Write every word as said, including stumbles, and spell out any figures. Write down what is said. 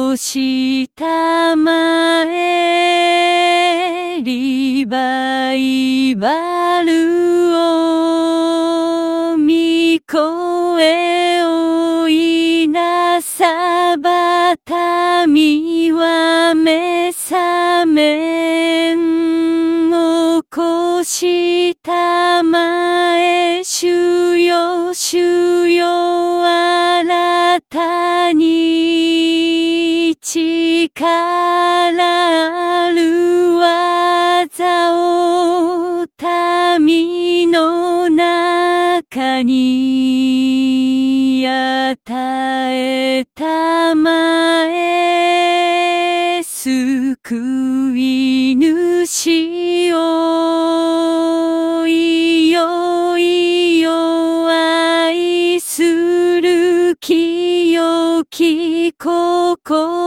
こしたまえリバイバルを見声をいなさばたみはめさめん起こしたまえ主よ主よ新たに力ある技を民の中に与えたまえ救い主をいよいよ愛する清き心